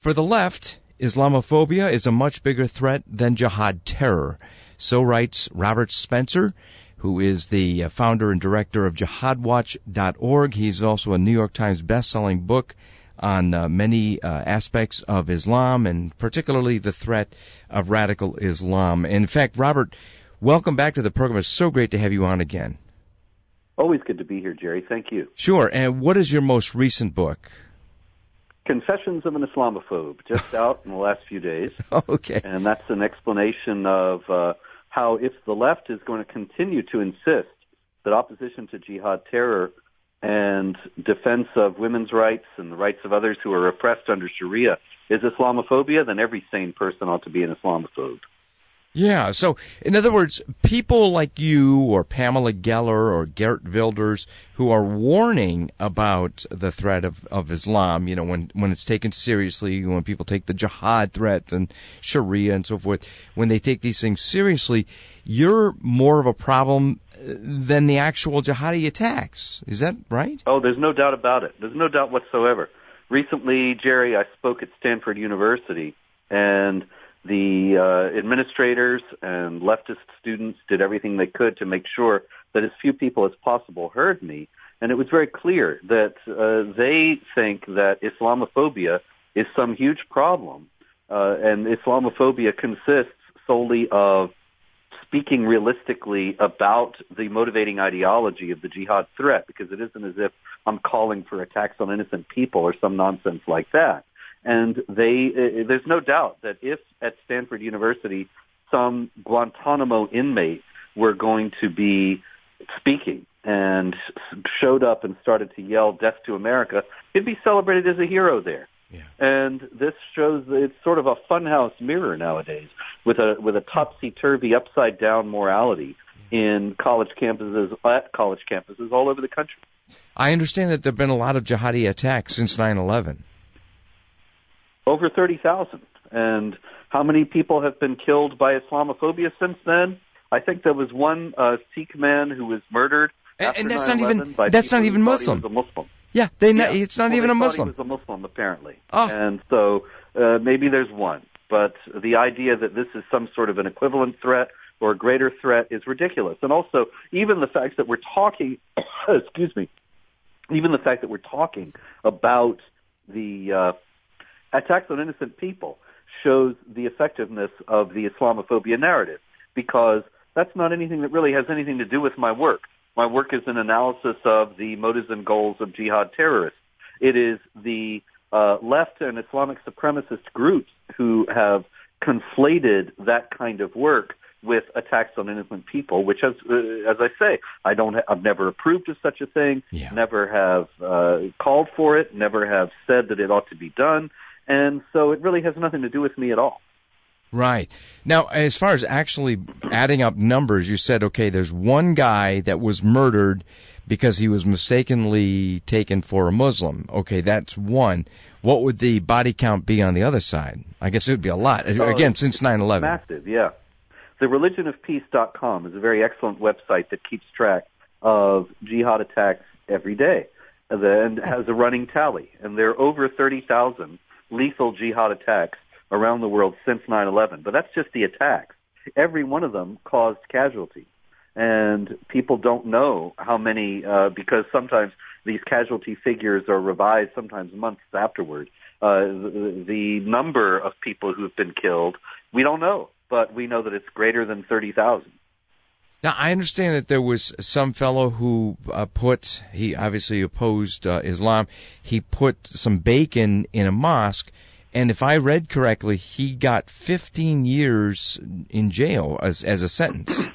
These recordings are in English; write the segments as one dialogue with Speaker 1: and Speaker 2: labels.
Speaker 1: For the left, Islamophobia is a much bigger threat than jihad terror. So writes Robert Spencer, who is the founder and director of jihadwatch.org. He's also a New York Times best-selling book on many aspects of Islam, and particularly the threat of radical Islam. In fact, Robert, welcome back to the program. It's so great to have you on again.
Speaker 2: Always good to be here, Jerry. Thank you.
Speaker 1: Sure. And what is your most recent book?
Speaker 2: Confessions of an Islamophobe, just out in the last few days.
Speaker 1: Okay.
Speaker 2: And that's an explanation of how if the left is going to continue to insist that opposition to jihad terror and defense of women's rights and the rights of others who are oppressed under Sharia is Islamophobia, then every sane person ought to be an Islamophobe.
Speaker 1: Yeah, so in other words, people like you or Pamela Geller or Geert Wilders who are warning about the threat of Islam, you know, when it's taken seriously, when people take the jihad threat and Sharia and so forth, when they take these things seriously, you're more of a problem than the actual jihadi attacks. Is that right?
Speaker 2: Oh, there's no doubt about it. There's no doubt whatsoever. Recently, Jerry, I spoke at Stanford University, and the administrators and leftist students did everything they could to make sure that as few people as possible heard me. And it was very clear that they think that Islamophobia is some huge problem. And Islamophobia consists solely of speaking realistically about the motivating ideology of the jihad threat, because it isn't as if I'm calling for attacks on innocent people or some nonsense like that. And there's no doubt that if at Stanford University some Guantanamo inmate were going to be speaking and showed up and started to yell "Death to America," he'd be celebrated as a hero there. Yeah. And this shows that it's sort of a funhouse mirror nowadays with a topsy-turvy, upside-down morality in college campuses all over the country.
Speaker 1: I understand that there have been a lot of jihadi attacks since 9/11.
Speaker 2: Over 30,000. And how many people have been killed by Islamophobia since then? I think there was one Sikh man who was murdered after
Speaker 1: and that's
Speaker 2: 9/11
Speaker 1: not even Muslim.
Speaker 2: He was a Muslim.
Speaker 1: Yeah, it's not even a Muslim.
Speaker 2: He was a Muslim, apparently.
Speaker 1: Oh.
Speaker 2: And so maybe there's one. But the idea that this is some sort of an equivalent threat or a greater threat is ridiculous. And also, even the fact that we're talking, even the fact that we're talking about the attacks on innocent people shows the effectiveness of the Islamophobia narrative, because that's not anything that really has anything to do with my work. My work is an analysis of the motives and goals of jihad terrorists. It is the left and Islamic supremacist groups who have conflated that kind of work with attacks on innocent people, which, as I say, I've never approved of such a thing, never have called for it, never have said that it ought to be done. And so it really has nothing to do with me at all.
Speaker 1: Right. Now, as far as actually adding up numbers, you said, okay, there's one guy that was murdered because he was mistakenly taken for a Muslim. Okay, that's one. What would the body count be on the other side? I guess it would be a lot. Again, since 9/11.
Speaker 2: Massive, yeah. The religionofpeace.com is a very excellent website that keeps track of jihad attacks every day and has a running tally. And there are over 30,000 lethal jihad attacks around the world since 9/11. But that's just the attacks. Every one of them caused casualties. And people don't know how many, because sometimes these casualty figures are revised sometimes months afterward. The number of people who have been killed, we don't know. But we know that it's greater than 30,000.
Speaker 1: Now, I understand that there was some fellow who he obviously opposed Islam. He put some bacon in a mosque, and if I read correctly, he got 15 years in jail as a sentence.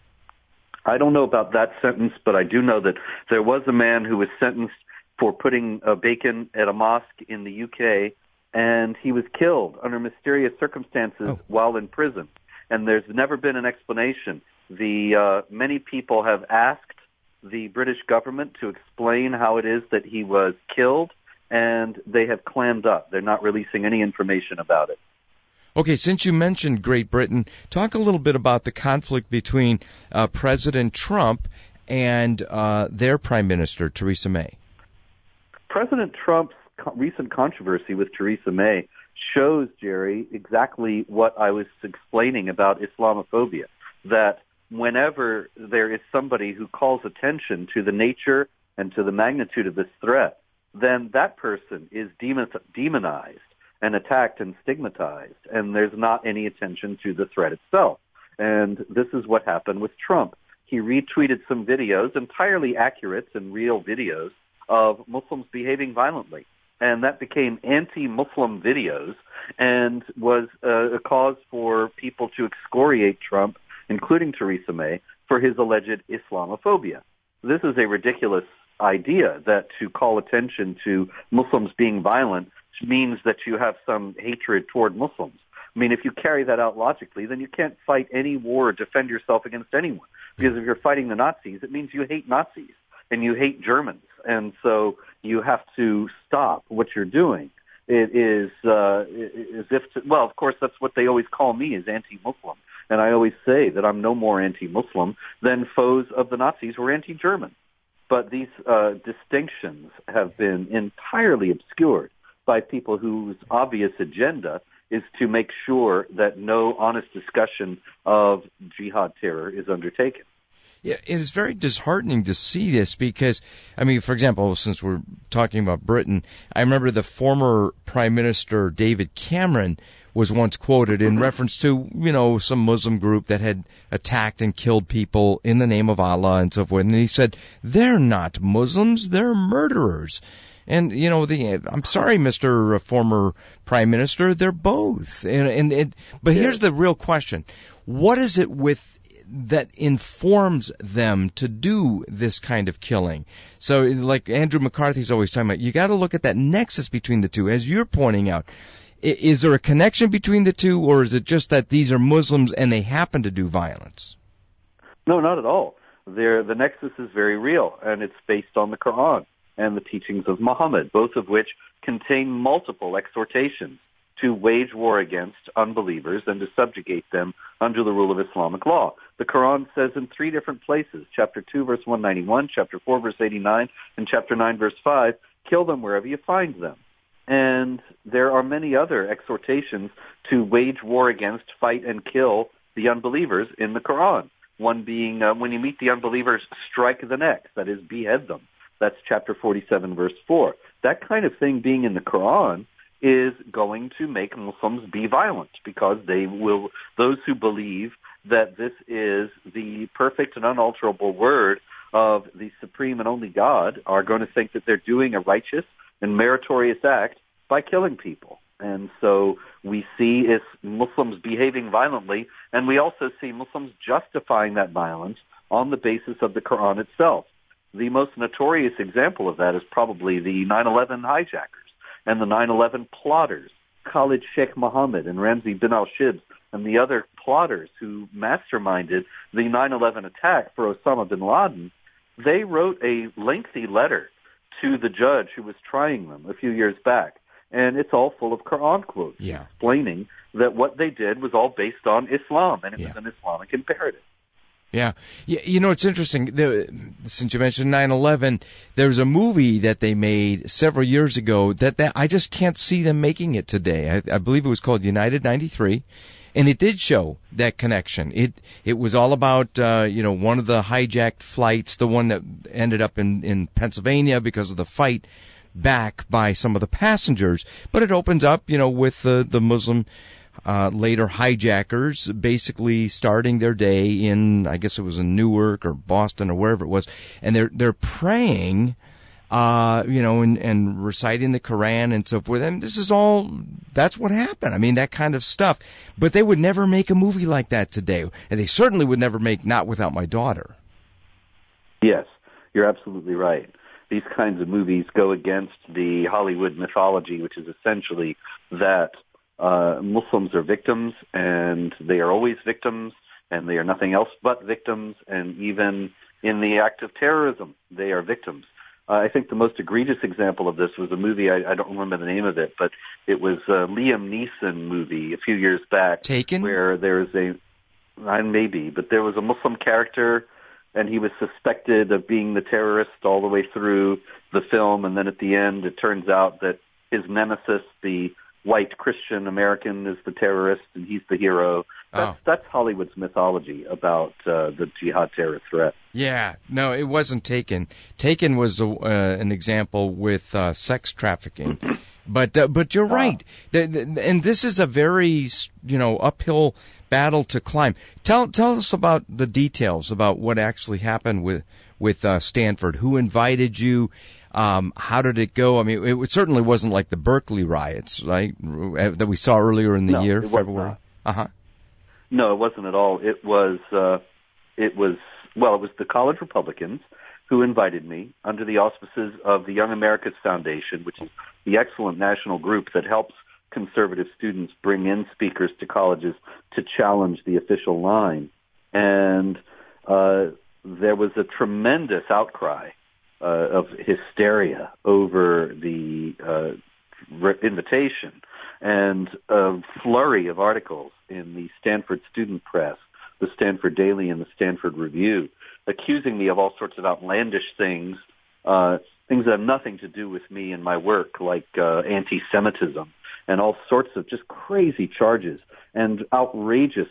Speaker 2: I don't know about that sentence, but I do know that there was a man who was sentenced for putting bacon at a mosque in the UK, and he was killed under mysterious circumstances while in prison. And there's never been an explanation. Many people have asked the British government to explain how it is that he was killed, and they have clammed up. They're not releasing any information about it.
Speaker 1: Okay, since you mentioned Great Britain, talk a little bit about the conflict between President Trump and their Prime Minister, Theresa May.
Speaker 2: President Trump's recent controversy with Theresa May shows, Jerry, exactly what I was explaining about Islamophobia, that whenever there is somebody who calls attention to the nature and to the magnitude of this threat, then that person is demonized and attacked and stigmatized, and there's not any attention to the threat itself. And this is what happened with Trump. He retweeted some videos, entirely accurate and real videos, of Muslims behaving violently. And that became anti-Muslim videos and was a cause for people to excoriate Trump, including Theresa May, for his alleged Islamophobia. This is a ridiculous idea, that to call attention to Muslims being violent means that you have some hatred toward Muslims. I mean, if you carry that out logically, then you can't fight any war or defend yourself against anyone. Because if you're fighting the Nazis, it means you hate Nazis and you hate Germans. And so you have to stop what you're doing. It is as if, well, of course, that's what they always call me, is anti-Muslim. And I always say that I'm no more anti-Muslim than foes of the Nazis were anti-German. But these distinctions have been entirely obscured by people whose obvious agenda is to make sure that no honest discussion of jihad terror is undertaken.
Speaker 1: Yeah, it is very disheartening to see this because, I mean, for example, since we're talking about Britain, I remember the former Prime Minister David Cameron was once quoted in reference to, you know, some Muslim group that had attacked and killed people in the name of Allah and so forth. And he said, they're not Muslims, they're murderers. And, you know, I'm sorry, Mr. Former Prime Minister, they're both. But here's the real question. What is it that informs them to do this kind of killing? So, like Andrew McCarthy's always talking about, you got to look at that nexus between the two, as you're pointing out. Is there a connection between the two, or is it just that these are Muslims and they happen to do violence?
Speaker 2: No, not at all. The nexus is very real, and it's based on the Quran and the teachings of Muhammad, both of which contain multiple exhortations to wage war against unbelievers and to subjugate them under the rule of Islamic law. The Quran says in 3 different places, chapter 2, verse 191, chapter 4, verse 89, and chapter 9, verse 5, kill them wherever you find them. And there are many other exhortations to wage war against, fight, and kill the unbelievers in the Quran. One being, when you meet the unbelievers, strike the neck, that is, behead them. That's chapter 47, verse 4. That kind of thing being in the Quran is going to make Muslims be violent, because those who believe that this is the perfect and unalterable word of the supreme and only God are going to think that they're doing a righteous and meritorious act by killing people. And so we see Muslims behaving violently, and we also see Muslims justifying that violence on the basis of the Quran itself. The most notorious example of that is probably the 9/11 hijackers and the 9/11 plotters, Khalid Sheikh Mohammed and Ramzi bin al-Shibs, and the other plotters who masterminded the 9/11 attack for Osama bin Laden. They wrote a lengthy letter to the judge who was trying them a few years back, and it's all full of Quran quotes explaining that what they did was all based on Islam, and it was an Islamic imperative.
Speaker 1: Yeah. You know, it's interesting. Since you mentioned 9/11, there was a movie that they made several years ago that I just can't see them making it today. I believe it was called United 93, and it did show that connection. It was all about, one of the hijacked flights, the one that ended up in Pennsylvania because of the fight back by some of the passengers. But it opens up, with the Muslim later hijackers basically starting their day in, I guess it was in Newark or Boston or wherever it was, and they're praying, and reciting the Quran and so forth. And that's what happened. I mean, that kind of stuff. But they would never make a movie like that today, and they certainly would never make Not Without My Daughter.
Speaker 2: Yes, you're absolutely right. These kinds of movies go against the Hollywood mythology, which is essentially that Muslims are victims, and they are always victims, and they are nothing else but victims, and even in the act of terrorism, they are victims. I think the most egregious example of this was a movie, I don't remember the name of it, but it was a Liam Neeson movie a few years back.
Speaker 1: Taken?
Speaker 2: Where there was but there was a Muslim character, and he was suspected of being the terrorist all the way through the film, and then at the end it turns out that his nemesis, the white Christian American is the terrorist and he's the hero. That's Hollywood's mythology about the jihad terror threat.
Speaker 1: Yeah, no, it wasn't Taken. Taken was an example with sex trafficking, but you're right. And this is a very uphill battle to climb. Tell us about the details about what actually happened with Stanford. Who invited you? How did it go? I mean, it certainly wasn't like the Berkeley riots, right? That we saw earlier in the year, February.
Speaker 2: No, it wasn't at all. It was the college Republicans who invited me under the auspices of the Young America's Foundation, which is the excellent national group that helps conservative students bring in speakers to colleges to challenge the official line. And there was a tremendous outcry of hysteria over the invitation, and a flurry of articles in the Stanford Student Press, the Stanford Daily, and the Stanford Review, accusing me of all sorts of outlandish things, things that have nothing to do with me and my work, like anti-Semitism, and all sorts of just crazy charges and outrageous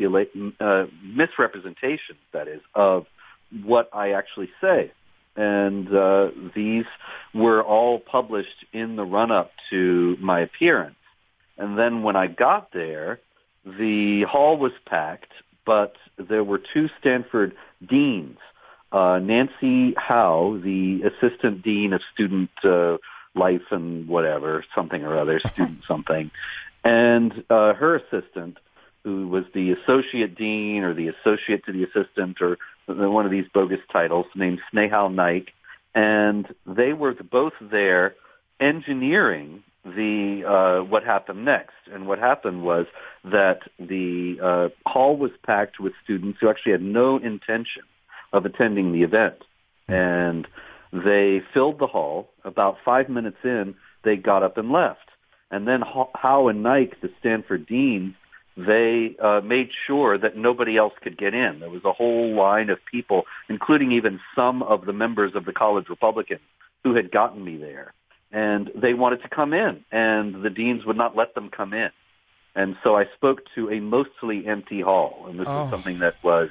Speaker 2: misrepresentations, that is, of what I actually say. And these were all published in the run-up to my appearance. And then when I got there, the hall was packed, but there were two Stanford deans, Nancy Howe, the assistant dean of student life and whatever, something or other, student something, and her assistant, who was the associate dean or the associate to the assistant or one of these bogus titles, named Snehal Naik, and they were both there engineering the what happened next. And what happened was that the hall was packed with students who actually had no intention of attending the event. And they filled the hall. About 5 minutes in, they got up and left. And then Howe and Naik, the Stanford deans, they made sure that nobody else could get in. There was a whole line of people, including even some of the members of the college Republicans who had gotten me there. And they wanted to come in, and the deans would not let them come in. And so I spoke to a mostly empty hall, and this was something that was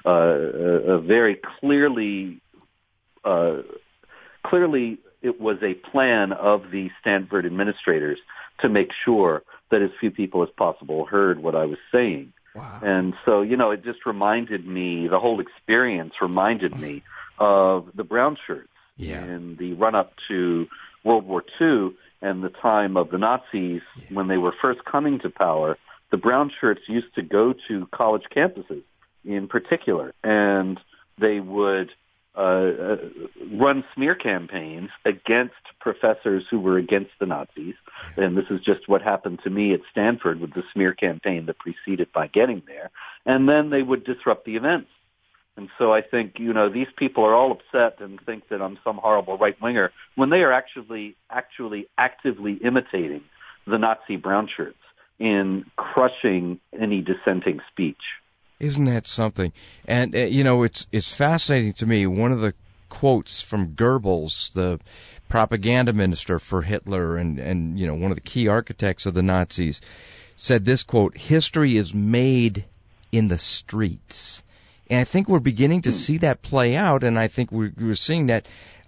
Speaker 2: a very clearly it was a plan of the Stanford administrators to make sure that as few people as possible heard what I was saying. Wow. And so, it just reminded me, the whole experience reminded me of the brown shirts in the run-up to World War II and the time of the Nazis when they were first coming to power. The brown shirts used to go to college campuses in particular, and they would run smear campaigns against professors who were against the Nazis. And this is just what happened to me at Stanford with the smear campaign that preceded my getting there. And then they would disrupt the events. And so I think, these people are all upset and think that I'm some horrible right-winger when they are actually actively imitating the Nazi brown shirts in crushing any dissenting speech.
Speaker 1: Isn't that something? And, it's fascinating to me. One of the quotes from Goebbels, the propaganda minister for Hitler and one of the key architects of the Nazis, said this quote, "History is made in the streets." And I think we're beginning to see that play out, and I think we're seeing that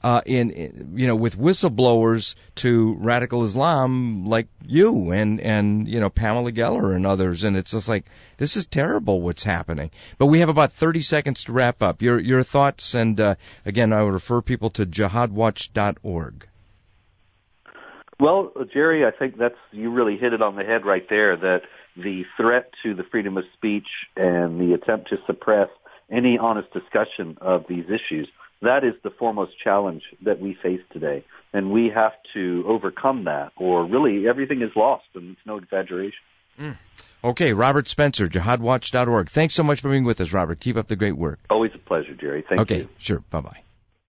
Speaker 1: with whistleblowers to radical Islam like you and Pamela Geller and others, and it's just like, this is terrible what's happening. But we have about 30 seconds to wrap up. Your thoughts, and again, I would refer people to jihadwatch.org.
Speaker 2: Well, Jerry, I think you really hit it on the head right there, that the threat to the freedom of speech and the attempt to suppress any honest discussion of these issues, that is the foremost challenge that we face today. And we have to overcome that, or really everything is lost, and it's no exaggeration.
Speaker 1: Okay, Robert Spencer, jihadwatch.org. Thanks so much for being with us, Robert. Keep up the great work.
Speaker 2: Always a pleasure, Jerry. Thank you.
Speaker 1: Okay, sure. Bye-bye.